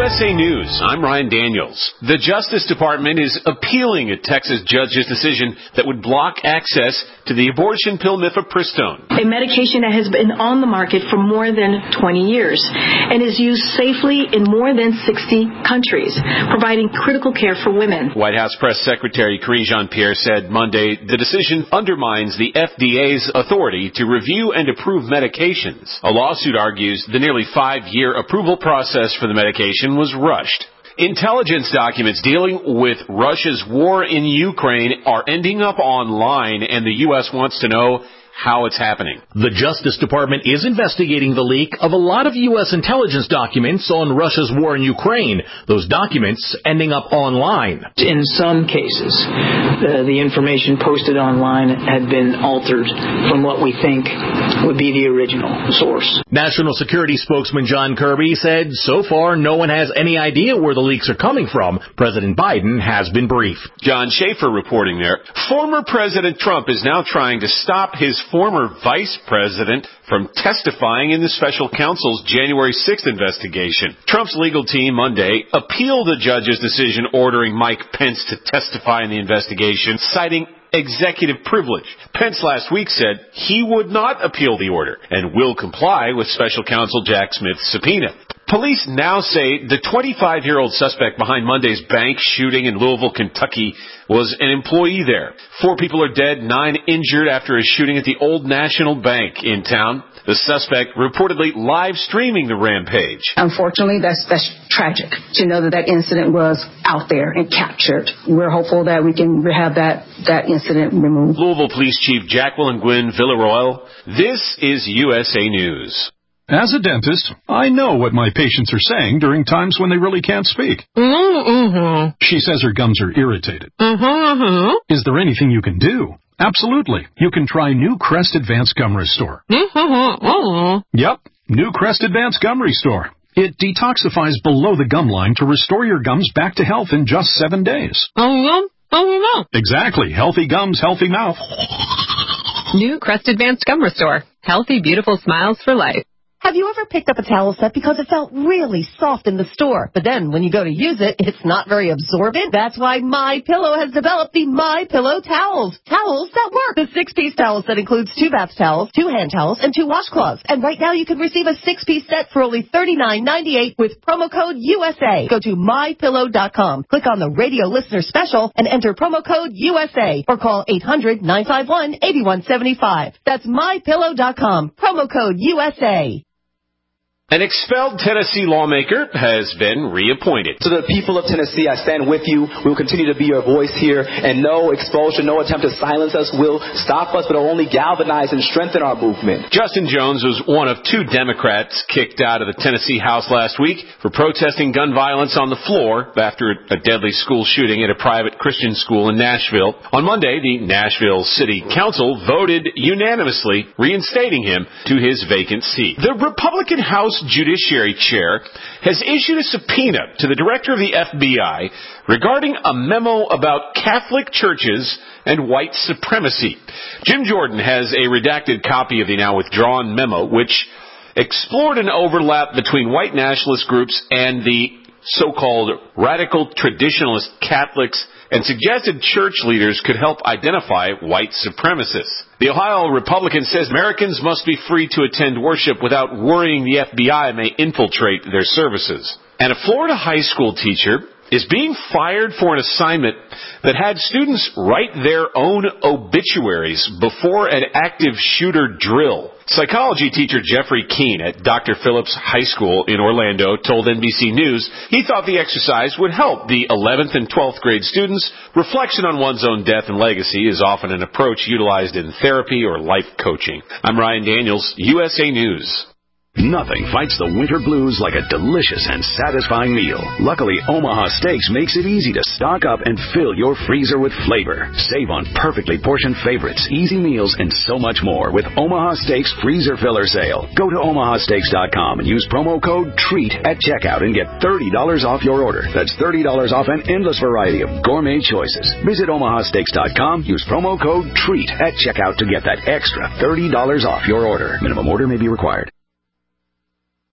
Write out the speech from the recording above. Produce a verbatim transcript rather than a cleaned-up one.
S A News, I'm Ryan Daniels. The Justice Department is appealing a Texas judge's decision that would block access to the abortion pill mifepristone, a medication that has been on the market for more than twenty years and is used safely in more than sixty countries, providing critical care for women. White House Press Secretary Karine Jean-Pierre said Monday the decision undermines the F D A's authority to review and approve medications. A lawsuit argues the nearly five-year approval process for the medication was rushed. Intelligence documents dealing with Russia's war in Ukraine are ending up online, and the U S wants to know how it's happening. The Justice Department is investigating the leak of a lot of U S intelligence documents on Russia's war in Ukraine, those documents ending up online. In some cases, uh, the information posted online had been altered from what we think would be the original source. National Security spokesman John Kirby said so far no one has any idea where the leaks are coming from. President Biden has been briefed. John Schaefer reporting there. Former President Trump is now trying to stop his former vice president from testifying in the special counsel's January sixth investigation. Trump's legal team Monday appealed the judge's decision ordering Mike Pence to testify in the investigation, citing executive privilege. Pence last week said he would not appeal the order and will comply with special counsel Jack Smith's subpoena. Police now say the twenty-five-year-old suspect behind Monday's bank shooting in Louisville, Kentucky, was an employee there. Four people are dead, nine injured after a shooting at the Old National Bank in town. The suspect reportedly live streaming the rampage. Unfortunately, that's that's tragic to know that that incident was out there and captured. We're hopeful that we can have that, that incident removed. Louisville Police Chief Jacqueline Gwynn Villaroel. This is U S A News. As a dentist, I know what my patients are saying during times when they really can't speak. Mm-hmm. She says her gums are irritated. Mm-hmm. Is there anything you can do? Absolutely. You can try New Crest Advanced Gum Restore. Mm-hmm. Yep, New Crest Advanced Gum Restore. It detoxifies below the gum line to restore your gums back to health in just seven days. Oh, oh, Exactly. Healthy gums, healthy mouth. New Crest Advanced Gum Restore. Healthy, beautiful smiles for life. Have you ever picked up a towel set because it felt really soft in the store, but then when you go to use it, it's not very absorbent? That's why MyPillow has developed the MyPillow towels. Towels that work. The six-piece towel set includes two bath towels, two hand towels, and two washcloths. And right now you can receive a six-piece set for only thirty-nine ninety-eight with promo code U S A. Go to my pillow dot com, click on the radio listener special, and enter promo code U S A, or call eight hundred nine five one eight one seven five. That's my pillow dot com, promo code U S A. An expelled Tennessee lawmaker has been reappointed. To the people of Tennessee, I stand with you. We will continue to be your voice here, and no expulsion, no attempt to silence us will stop us, but will only galvanize and strengthen our movement. Justin Jones was one of two Democrats kicked out of the Tennessee House last week for protesting gun violence on the floor after a deadly school shooting at a private Christian school in Nashville. On Monday, the Nashville City Council voted unanimously reinstating him to his vacant seat. The Republican House Judiciary Chair has issued a subpoena to the director of the F B I regarding a memo about Catholic churches and white supremacy. Jim Jordan has a redacted copy of the now withdrawn memo, which explored an overlap between white nationalist groups and the so-called radical traditionalist Catholics, and suggested church leaders could help identify white supremacists. The Ohio Republican says Americans must be free to attend worship without worrying the F B I may infiltrate their services. And a Florida high school teacher is being fired for an assignment that had students write their own obituaries before an active shooter drill. Psychology teacher Jeffrey Keene at Doctor Phillips High School in Orlando told N B C News he thought the exercise would help the eleventh and twelfth grade students. Reflection on one's own death and legacy is often an approach utilized in therapy or life coaching. I'm Ryan Daniels, U S A News. Nothing fights the winter blues like a delicious and satisfying meal. Luckily, Omaha Steaks makes it easy to stock up and fill your freezer with flavor. Save on perfectly portioned favorites, easy meals, and so much more with Omaha Steaks Freezer Filler Sale. Go to omaha steaks dot com and use promo code TREAT at checkout and get thirty dollars off your order. That's thirty dollars off an endless variety of gourmet choices. Visit omaha steaks dot com, use promo code TREAT at checkout to get that extra thirty dollars off your order. Minimum order may be required.